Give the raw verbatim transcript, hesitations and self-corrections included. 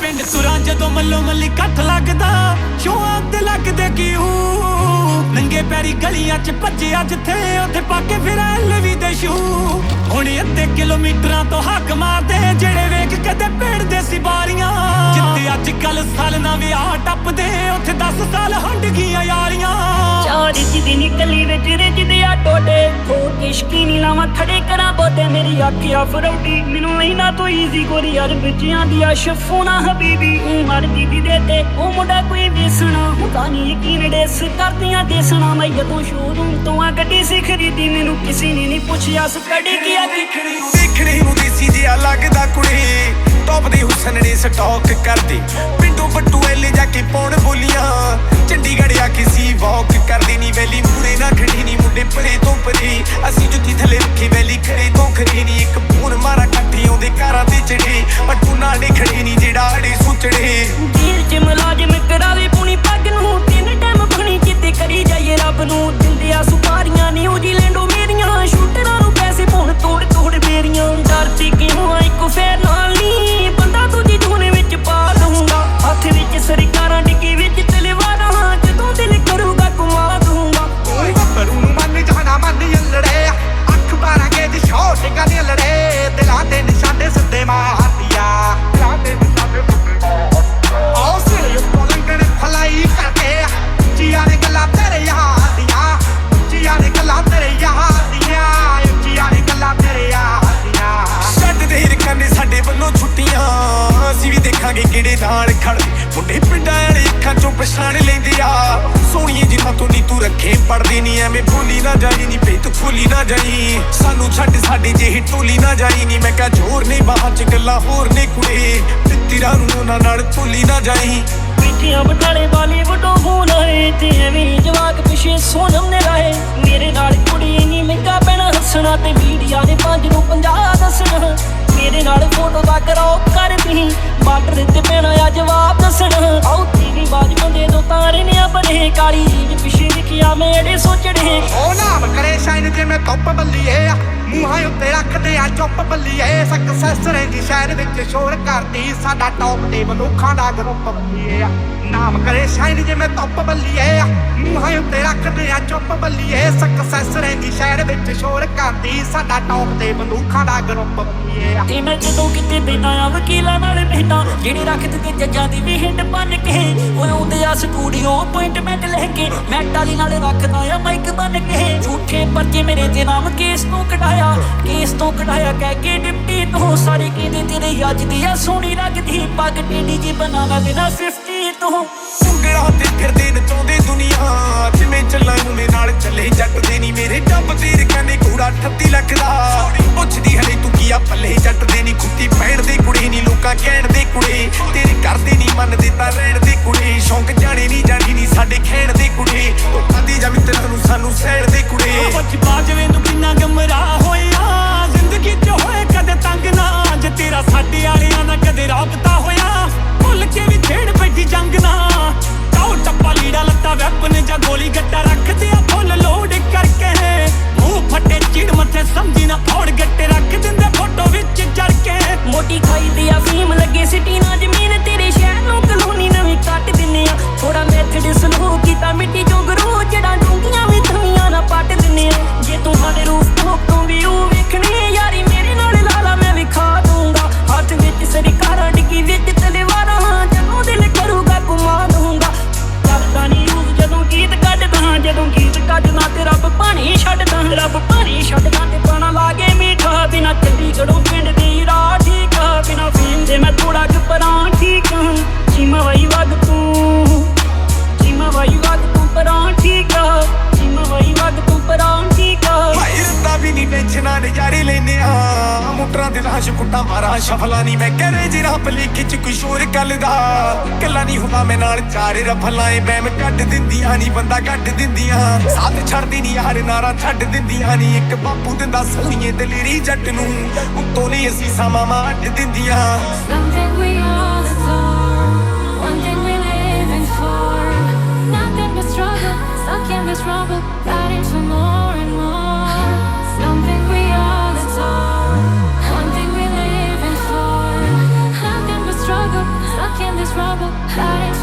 ਪਿੰਡ ਸੁਰਾਂ ਜਦੋਂ ਮੱਲੋ ਮੱਲੀ ਇਕੱਠ ਲੱਗਦਾ ਸ਼ੋਆਂ ਤੇ ਲੱਗਦੇ ਕਿਉਂ ਨੰਗੇ ਪੈਰੀ ਗਲੀਆਂ ਚ ਭੱਜਿਆ ਜਿੱਥੇ ਉੱਥੇ ਪਾ ਕੇ ਫਿਰ ਐਲਵੀ ਦੇ ਸ਼ੂ ਹੁਣ ਅੱਧੇ ਕਿਲੋਮੀਟਰਾਂ ਤੋਂ ਹੱਕ ਮਾਰਦੇ ਜਿਹੜੇ ਵੇਖ ਕਦੇ ਭੇੜਦੇ ਸੀ ਬਾਰੀਆਂ ਜਿੱਥੇ ਅੱਜ ਕੱਲ ਸਾਲ ਨਾ ਵਿਆਹ ਟੱਪਦੇ ਉੱਥੇ ਦਸ ਸਾਲ ਹੰਡ ਗਈਆਂ ਯਾਰੀਆਂ ਚਾਰ ਦੀ ਨਿਕਲੀ ਵਿੱਚ ਰਿਜਦੇ ਆ ਟੋਟੇ ਹੋਰ ਕਿਸ਼ਕੀ ਨੀ ਲਾਵਾਂ ਖੜੇ ਕਰਾਂ ਬੋਤੇ ਮੇਰੀ ਆਖਿਆ ਫਰੌਡੀ ਮੈਨੂੰ ਇਹਨਾਂ ਤੋਂ ਈਜ਼ੀ ਗੋਰੀ ਯਾਰ ਵਿੱਚਿਆਂ ਦੀ ਆ ਸ਼ਫੂਨਾ ਹਬੀਬੀ ਮਰਦੀ ਦੀ ਦੇ ਤੇ ਉਹ ਮੁੰਡਾ ਕੋਈ ਵੇਸਣਾ ਹੁੰਦਾ ਨੀ ਯਕੀਨ ਡੇਸ ਕਰਦੀਆਂ ਦੇਸਣਾ ਮੈਂ ਜਦੋਂ ਸ਼ੋਰੂਮ ਤੋਂ ਆ ਗੱਡੀ ਸੀ ਖਰੀਦੀ ਮੈਨੂੰ ਕਿਸੇ ਨੇ ਨਹੀਂ ਪੁੱਛਿਆ ਸਟੱਡੀ ਕੀ ਆ ਦੇਖਣੀ ਦੇਖਣੀ ਨੂੰ ਦੇਸੀ ਜਿਹਾ ਲੱਗਦਾ ਕੁੜੀ ਟੌਪ ਦੇ ਹੁਸਨ ਨੇ ਸਟਾਕ ਕਰਦੀ ਪਿੰਡੋਂ ਬੱਟੂ ਐਲੇ ਜਾ ਕੇ ਪਾਉਣ ਬੋਲੀਆਂ ਚੰਡੀਗੜ੍ਹ ਆ ਕੇ ਸੀ ਵਾਕ ਕਰਦੀ ਨੀ ਵੈਲੀ ਮੂਰੇ ਨਾ ਖੜੀ ਨੀ ਮੁੰਡੇ ਪਰੇ ਤੋਂ ਪਰੇ ਅਸੀਂ ਜੁੱਤੀ ਥੱਲੇ ਰੱਖੀ ਵੈਲੀ ਖੜੇ ਤੋਂ ਖੜੀ ਨੀ ਇੱਕ ਫੋਨ ਮਾਰਾ ਕੱਠੀ ਆਉਂਦੇ ਕਾਰਾਂ ਤੇ ਚੜੇ ਬੱਟੂ ਨਾਲ ਨਹੀਂ ਖੜੀ ਨੀ ਜਿਹੜਾ ਅੜੇ ਸੁਚੜੇ ਜੇਲ੍ਹ ਚ ਮੁਲਾਜ਼ਮ ਕਰਾਵੇ ਪੂਣੀ ਪੱਗ ਨੂੰ ਤਿੰਨ ਟਾਈਮ ਬਣੀ ਜਿੱਤੇ ਕਰੀ ਜਾਈਏ ਰੱਬ ਨੂੰ ਦਿੰਦੇ ਆ ਸੁਪਾਰੀਆਂ ਨਿਊਜ਼ੀਲੈਂਡੋਂ ਮੇਰੀਆਂ ਸ਼ੂਟਰਾਂ ਨੂੰ ਪੈਸੇ ਪਾਉਣ ਤੋੜ ਤੋੜ ਮੇਰੀਆਂ ਡਰਦੀ ਕਿਉਂ ਆ ਇੱਕ ਫੇਰ ਨਾਲ ਨੀ ਬੰਦਾ ਦੂਜੀ ਜੂਨੇ ਵਿੱਚ ਪਾ ਦਊਂਗਾ ਹੱਥ ਵਿੱਚ ਸਰਕਾਰਾਂ ਡਿੱਗੀ ਵਿੱਚ ਤਲਵਾਰਾਂ ਜਦੋਂ ਦਿਲ ਕਰੂਗਾ ਘੁਮਾ ਦਊਂਗਾ ਓਏ ਬੱਬਰੂ ਨੂੰ ਮੰਨ ਜਾਣਾ ਮੰਨ ਯੱਲੜੇ ਅੱਖ ਬਾਰਾਂ ਕੇ ਦੀ ਸ਼ੋਟ ਗਾਨੀ ਲੜੇ ਦਿਲਾਂ ਦੇ ਨਿਸ਼ਾਨੇ ਸਿੱਧੇ ਮਾਰਦੀਆਂ ਦਿਲਾਂ ਦੇ ਨਿਸ਼ਾਨੇ ਆਓ ਸਿਰ ਪੋਲੰਗਣ ਫਲਾਈ ਕਰਕੇ ਜੀਆਂ ਨੇ ਗੱਲਾਂ ਤੇਰੇ ਯਾਰ ਦੀਆਂ ਜੀਆਂ ਨੇ ਗੱਲਾਂ ਤੇਰੇ ਯਾਰ ਦੀਆਂ ਜੀਆਂ ਨੇ ਗੱਲਾਂ ਤੇਰੇ ਯਾਰ ਦੀਆਂ ਛੱਡ ਦੇ ਹਿਰਕਾਂ ਨੇ ਸਾਡੇ ਵੱਲੋਂ ਛੁੱਟੀਆਂ ਅਸੀਂ ਵੀ ਦੇਖਾਂਗੇ ਕਿਹੜੇ ਨਾਲ ਖੜਦੇ ਮੁੰਡੇ ਪਿੰਡਾਂ ਵਾਲੇ ਅੱਖਾਂ ਚੋਂ ਪਛਾਣ ਲੈਂਦੇ ਆ ਸੋਹਣੀਏ ਜਿੰਨਾ ਤੋਂ ਨੀ ਤੂੰ ਰੱਖੇ ਪੜਦੇ ਨੀ ਐਵੇਂ ਭੁੱਲੀ ਨਾ ਜਾਈ ਨੀ ਪੇ ਤੂੰ ਖੁੱਲੀ ਨਾ ਜਾਈ ਸਾਨੂੰ ਛੱਡ ਸਾਡੇ ਜਿਹੀ ਟੋਲੀ ਨਾ ਜਾਈ ਨੀ ਮੈਂ ਕਿਹਾ ਜ਼ੋਰ ਨੇ ਬਾਹਾਂ ਚ ਗੱਲਾਂ ਹੋਰ ਨੇ ਕੁੜੇ ਤੇਰਾ ਨੂੰ ਉਹਨਾਂ ਨਾਲ ਭੁੱਲੀ ਨਾ ਜਾਈ ਪਿੱਛੀਆਂ ਬਟਾਲੇ ਵਾਲੀ ਵਟੋ ਫੋਨ ਆਏ ਤੇ ਐਵੇਂ ਜਵਾਕ ਪਿੱਛੇ ਸੋਨਮ ਨੇ ਰਾਏ ਮੇਰੇ ਨਾਲ ਕੁੜੀ ਨੀ ਮਹਿੰਗਾ ਪੈਣਾ ਹੱਸਣਾ ਤੇ ਮੀਡੀਆ ਨੇ ਪੰਜ ਨੂੰ ਪੰਜਾਹ ਦੱਸਣਾ ਮੇਰੇ ਨਾਲ ਫੋਟੋ ਦਾ ਕਰਾਓ ਕਰਦੀ ਬਾਰਡਰ ਤੇ ਪੈਣਾ ਆ ਜਵਾਬ ਦੱਸਣਾ ਆਉ ਟੀਵੀ ਬਾਜ ਬੰਦੇ ਤੋਂ ਤਾਰੇ ਨੇ ਬਣੇ ਕਾਲੀ ਜੀ ਪਿੱਛੇ ਲਿਖਿਆ ਮੇਰੇ ਸੋਚੜੇ ਉਹ ਨਾਮ ਕਰੇ ਸ਼ਾਇਨ ਜਿਵੇਂ ਧੁੱਪ ਬੱਲੀਏ ਮੂੰਹਾਂ ਉੱਤੇ ਰੱਖਦੇ ਆ ਚੁੱਪ ਬੱਲੀਏ ਸਕਸੈਸ ਰਹਿੰਦੀ ਸ਼ਹਿਰ ਵਿੱਚ ਸ਼ੋਰ ਕਰਦੀ ਸਾਡਾ ਟੌਪ ਦੇ ਮਨੁੱਖਾਂ ਦਾ ਗਰੁੱਪ ਬੱਲੀਏ ਨਾਮ ਕਰੇ ਸ਼ਾਇਨ ਜਿਵੇਂ ਧੁੱਪ ਬੱਲੀਏ ਮੂੰਹਾਂ ਉੱਤੇ ਰੱਖਦੇ ਆ ਚੁੱਪ ਬੱਲੀਏ ਸਕਸੈਸ ਰਹਿੰਦੀ ਸ਼ਹਿਰ ਵਿੱਚ ਸ਼ੋਰ ਕਰਦੀ ਸਾਡਾ ਟੌਪ ਦੇ ਮਨੁੱਖਾਂ ਦਾ ਗਰੁੱਪ ਬੱਲੀਏ ਤੇ ਮੈਂ ਜਦੋਂ ਕਿਤੇ ਬੈਠਾ ਆ ਵਕੀਲਾਂ ਨਾਲ ਬੈਠਾ ਜਿਹੜੇ ਰੱਖਦੇ ਤੇ ਜੱਜਾਂ ਦੀ ਵੀ ਹਿੰਡ ਬਣ ਕੇ ਓਏ ਆਉਂਦੇ ਆ ਸਟੂਡੀਓ ਅਪਾਇੰਟਮੈਂਟ ਲੈ ਕੇ ਮੈਂ ਟਾਲੀ ਨਾਲ ਰੱਖਦਾ ਆ ਮਾਈਕ ਬਣ ਕੇ ਝੂਠੇ ਪਰਚੇ ਮੇਰੇ ਤੇ ਨਾਮ ਕੇਸ ਤੋਂ ਕਢਾਇਆ ਕੇਸ ਤੋਂ ਕਢਾਇਆ ਕਹਿ ਕੇ ਡਿਪਟੀ ਤੋਂ ਸਾਰੇ ਕਹਿੰਦੇ ਤੇਰੇ ਅੱਜ ਦੀ ਆ ਸੋਹਣੀ ਲੱਗਦੀ ਪੱਗ ਟੇਢੀ ਜੀ ਬਣਾਵਾ ਬਿਨਾ ਫਿਫਟੀ ਤੋਂ ਉਂਗਲਾਂ ਤੇ ਫਿਰਦੇ ਨਚਾਉਂਦੇ ਦੁਨੀਆ ਜਿਵੇਂ ਚੱਲਾਂ ਮੂੰਹ ਨਾਲ ਚੱਲੇ ਜੱਟ ਦੇ ਨੀ ਮੇਰੇ ਡੱਬ ਤੇਰੇ ਕਹਿੰਦੇ ਘੋੜਾ ਅਠੱਤੀ ਲੱਖ ਦਾ ਪੁੱਛਦੀ ਹਲੇ ਤੂੰ ਕੀ ਆ ਪੱਲੇ ਜੱਟ ਦੇ ਨੀ ਖੁੱਤੀ ਪੈਣ ਦੇ ਕੁੜੇ ਨੀ ਲੋਕਾਂ ਕਹਿਣ ਦੇ ਕੁੜੇ ਤੇਰੇ ਕਰਦੇ ਨੀ ਮੰਨਦੇ ਤਾਂ ਰਹਿਣ ਦੇ ਕੁੜੇ ਸ਼ੌਂਕ ਜਾਣੇ ਨੀ ਜਾਣੀ ਨੀ ਸਾਡੇ ਖੇਡ ਦੇ ਕੁੜੇ ਧੋਖਾ ਦੇ ਜਾ ਮਿੱਤਰਾਂ ਨੂੰ ਸਾਨੂੰ ਸਹਿਣ ਦੇ ਕੁੜੇ ਬੱਚ ਬਾਜਵੇਂ ਨੂੰ ਕਿੰਨਾ ਗਮਰਾ ਹੋਇਆ ਜ਼ਿੰਦਗੀ ਚ ਹੋਏ ਕਦੇ ਤੰਗ ਨਾ ਜੇ ਤੇਰਾ ਸਾਡੇ ਵਾਲਿਆਂ ਨਾਲ ਕਦੇ ਰਾਬਤਾ ਹੋਇਆ ਭੁੱਲ ਕੇ ਵੀ ਛੇੜ ਬੈਠੀ ਜੰਗ ਨਾ ਕਾਉ ਟੱਪਾ ਲੀੜਾ ਲੱਤਾ ਵੈਪਨ ਜਾਂ ਗੋਲੀ ਗੱਟਾ ਰੱਖਦੇ ਆ ਫੁੱਲ ਲੋਡ ਕਰਕੇ ਮੂੰਹ ਫੱਟੇ ਚਿੜ ਮੱਥੇ ਸਮਝੀ ਨਾ ਫੋੜ ਗੱਟੇ ਰੱਖ ਦਿੰਦੇ ਫੋਟੋ ਵਿੱਚ ਜੜ ਕੇ ਮੋਟੀ ਖਾਈ ਦੀ ਆ ਫੀਮ ਲੱਗੇ ਸਿਟੀ ਨਾ ਜ਼ਮੀਨ ਤੇਰੇ ਸ਼ਹਿਰ ਨੂੰ ਕਲੋਨੀ ਨਵੀਂ ਕੱਟ ਦਿੰਨੇ ਆ ਥੋੜਾ ਮੈਥਡ ਸਲੋ ਕੀਤਾ ਮਿੱਟੀ ਚੋਂ ਗਰੂ ਜੜਾਂ ਡੂੰਘੀਆਂ ਵੀ ਦੁਨੀਆਂ ਨਾ ਪੱਟ ਦਿੰਨੇ ਆ ਜੇ ਤੂੰ ਸਾਡੇ ਰੂਫ ਤੋਂ ਵੀ ਉਹ ਵੇਖਣੀ ਯਾਰੀ ਮੇਰੇ ਨਾਲ ਲਾਲਾ ਮੈਂ ਵੀ ਖਾ ਦੂੰਗਾ ਹੱਥ ਵਿੱਚ ਸਰਕਾਰਾਂ ਡਿੱਗੀ ਵਿੱਚ ਤਲਵਾਰਾਂ ਜਦੋਂ ਦਿਲ ਕਰੂਗਾ ਘੁਮਾ ਦੂੰਗਾ ਕਰਦਾ ਨੀ ਯੂਜ਼ ਜਦੋਂ ਗੀਤ ਕੱਢਦਾ ਜਦੋਂ ਗੀਤ ਕੱਢਦਾ ਤੇ ਰੱਬ ਪਾਣੀ ਛੱਡਦਾ ਰੱਬ ਪਾਣੀ ਛੱਡਦਾ ਤੇ ਪਾਣਾ ਲਾਗੇ ਮੀਠਾ ਬਿਨਾ ਚੰਡੀਗੜ੍ਹੋਂ ਪਿੰਡ ਦੀ ਰਾਹ ਠੀਕ ਆ ਬਿਨਾ ਫੀਮ ਦੇ ਮੈਂ ਥੋੜਾ ਕੁ ਪਰਾਂ ਠੀਕ ਆ ਚੀਮਾ ਵਾਈ ਵਗ ਤੂੰ ਚੀਮਾ ਵਾਈ ਵਗ ਤੂੰ ਪਰਾਂ ਠੀਕ ਆ ਚੀਮਾ ਵਾਈ ਵਗ ਤੂੰ ਪਰਾਂ ਠੀਕ ਆ ਭਾਈ ਰੱਤਾ ਵੀ ਨੀ ਟੈਨਸ਼ਨਾਂ ਨਜ਼ਾਰੇ ਲੈਨੇ ਆ ਮੋਟਰਾਂ ਦੇ ਲਾਸ਼ ਕੁੱਟਾਂ ਮਾਰਾਂ ਸ਼ਫਲਾ ਨੀ ਮੈਂ ਕਰੇ ਜਿਰਾ ਭਲੇਖੇ ਚ ਕੁਛ ਹੋਰ ਗੱਲ ਦਾ ਕੱਲਾ ਨੀ ਹੁੰਦਾ ਮੈਂ ਨਾਲ ਚਾਰ ਰਫਲਾਂ ਏ ਬੈਮ ਕੱਢ ਦਿੰਦੀਆਂ ਨੀ ਬੰਦਾ ਕੱਢ ਦਿੰਦੀਆਂ ਸਾਥ ਛੱਡਦੀ ਨੀ ਯਾਰ ਨਾਰਾ ਛੱਡ ਦਿੰਦੀਆਂ ਨੀ ਇੱਕ ਬਾਪੂ ਦਿੰਦਾ ਸੋਹਣੀਏ ਦਲੇਰੀ ਜੱਟ ਨੂੰ ਉੱਤੋਂ ਨੀ ਅਸੀਂ ਸਾਮਾਂ ਅੱਡ ਦਿੰਦੀਆਂ Stuck in this rubble, fighting for more and more. Something we all adore, one thing we're living for. Nothing but struggle, stuck in trouble, hiding